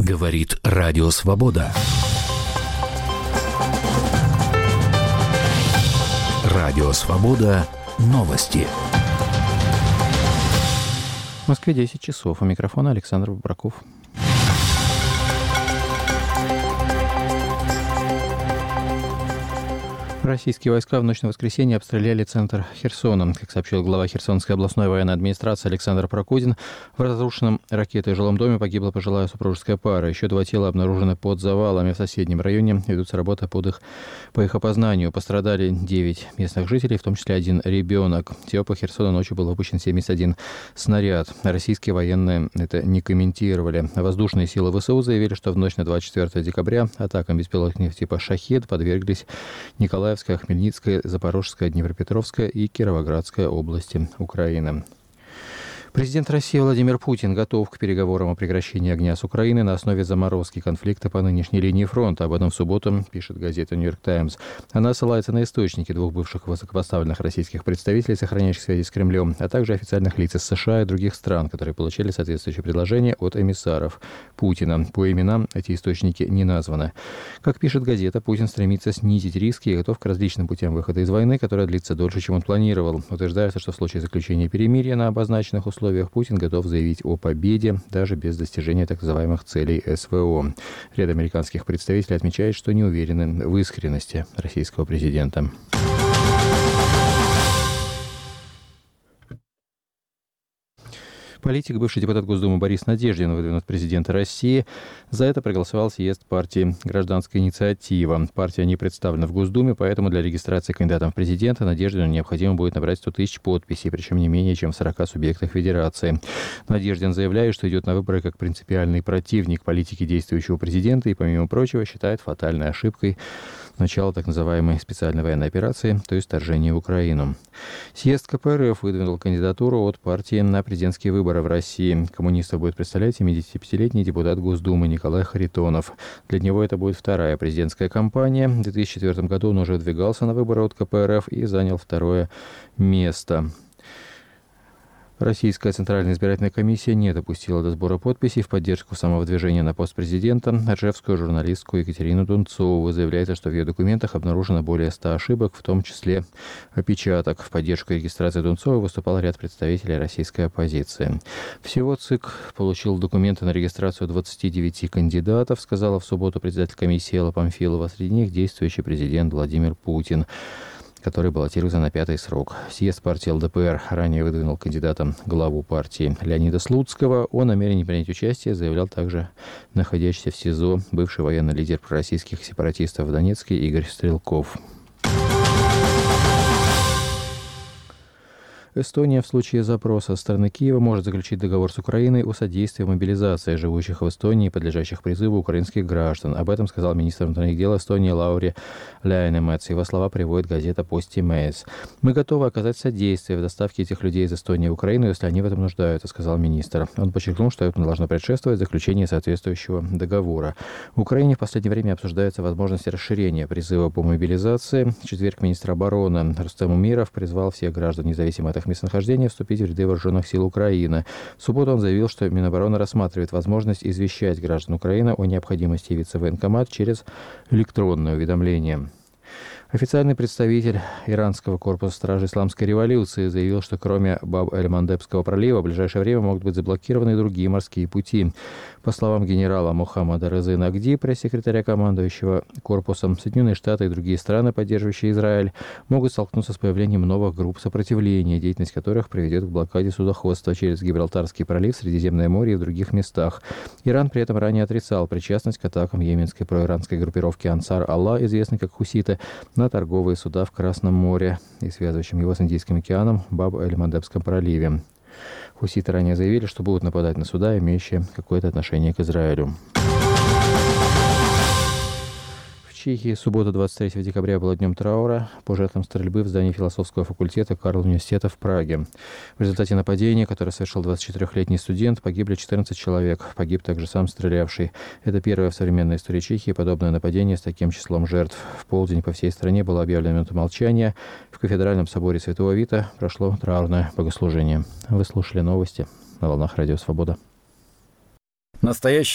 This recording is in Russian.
Говорит Радио Свобода. Радио Свобода. Новости. В Москве 10 часов. У микрофона Александр Бабраков. Российские войска в ночь на воскресенье обстреляли центр Херсона. Как сообщил глава Херсонской областной военной администрации Александр Прокудин, в разрушенном ракетой жилом доме погибла пожилая супружеская пара. Еще 2 тела обнаружены под завалами. В соседнем районе ведутся работы по их опознанию. Пострадали 9 местных жителей, в том числе 1 ребенок. Всего по Херсону ночью был выпущен 71 снаряд. Российские военные это не комментировали. Воздушные силы ВСУ заявили, что в ночь на 24 декабря атакам беспилотников типа «Шахед» подверглись Николаевская, Хмельницкая, Запорожская, Днепропетровская и Кировоградская области Украины. Президент России Владимир Путин готов к переговорам о прекращении огня с Украиной на основе заморозки конфликта по нынешней линии фронта. Об этом в субботу пишет газета «Нью-Йорк Таймс». Она ссылается на источники 2 бывших высокопоставленных российских представителей, сохраняющих связи с Кремлем, а также официальных лиц из США и других стран, которые получили соответствующие предложения от эмиссаров Путина. По именам эти источники не названы. Как пишет газета, Путин стремится снизить риски и готов к различным путям выхода из войны, которая длится дольше, чем он планировал. Утверждается, что в случае заключения перемирия на обозначенных условиях Путин готов заявить о победе даже без достижения так называемых целей СВО. Ряд американских представителей отмечает, что не уверены в искренности российского президента. Политик, бывший депутат Госдумы Борис Надеждин, выдвинут президента России. За это проголосовал съезд партии «Гражданская инициатива». Партия не представлена в Госдуме, поэтому для регистрации кандидатом в президенты Надеждину необходимо будет набрать 100 тысяч подписей, причем не менее чем в 40 субъектах федерации. Надеждин заявляет, что идет на выборы как принципиальный противник политики действующего президента и, помимо прочего, считает фатальной ошибкой начало так называемой специальной военной операции, то есть вторжения в Украину. Съезд КПРФ выдвинул кандидатуру от партии на президентские выборы в России. Коммунистов будет представлять 75-летний депутат Госдумы Николай Харитонов. Для него это будет 2-я президентская кампания. В 2004 году он уже выдвигался на выборы от КПРФ и занял 2-е место. Российская Центральная избирательная комиссия не допустила до сбора подписей в поддержку самого движения на пост президента ржевскую журналистку Екатерину Дунцову. Заявляется, что в ее документах обнаружено более 100 ошибок, в том числе опечаток. В поддержку регистрации Дунцовой выступал ряд представителей российской оппозиции. Всего ЦИК получил документы на регистрацию 29 кандидатов, сказала в субботу председатель комиссии Элла Памфилова. Среди них действующий президент Владимир Путин, который баллотируется на 5-й срок. Съезд партии ЛДПР ранее выдвинул кандидатом главу партии Леонида Слуцкого. О намерении принять участие заявлял также находящийся в СИЗО бывший военный лидер пророссийских сепаратистов в Донецке Игорь Стрелков. Эстония в случае запроса со стороны Киева может заключить договор с Украиной о содействии мобилизации живущих в Эстонии и подлежащих призыву украинских граждан. Об этом сказал министр внутренних дел Эстонии Лаури Лайнемец. Его слова приводит газета «Постимейс». «Мы готовы оказать содействие в доставке этих людей из Эстонии в Украину, если они в этом нуждаются», сказал министр. Он подчеркнул, что это должно предшествовать заключению соответствующего договора. В Украине в последнее время обсуждается возможность расширения призыва по мобилизации. В четверг министр обороны Рустем Умиров призвал всех граждан, независимо от их местонахождения, вступить в ряды вооруженных сил Украины. В субботу он заявил, что Минобороны рассматривает возможность извещать граждан Украины о необходимости явиться в военкомат через электронное уведомление. Официальный представитель иранского корпуса стражи исламской революции заявил, что кроме Баб-эль-Мандебского пролива в ближайшее время могут быть заблокированы и другие морские пути. По словам генерала Мухаммада Резы Нагди, пресс-секретаря командующего корпусом, Соединенные Штаты и другие страны, поддерживающие Израиль, могут столкнуться с появлением новых групп сопротивления, деятельность которых приведет к блокаде судоходства через Гибралтарский пролив, Средиземное море и в других местах. Иран при этом ранее отрицал причастность к атакам йеменской проиранской группировки Ансар Аллах, известной как хуситы, на торговые суда в Красном море и связывающем его с Индийским океаном Баб-эль-Мандебском проливе. Хуситы ранее заявили, что будут нападать на суда, имеющие какое-то отношение к Израилю. В Чехии суббота 23 декабря была днем траура по жертвам стрельбы в здании философского факультета Карл-университета в Праге. В результате нападения, которое совершил 24-летний студент, погибли 14 человек. Погиб также сам стрелявший. Это первое в современной истории Чехии подобное нападение с таким числом жертв. В полдень по всей стране было объявлено минута молчания. В кафедральном соборе Святого Вита прошло траурное богослужение. Вы слушали новости на волнах Радио Свобода. Настоящий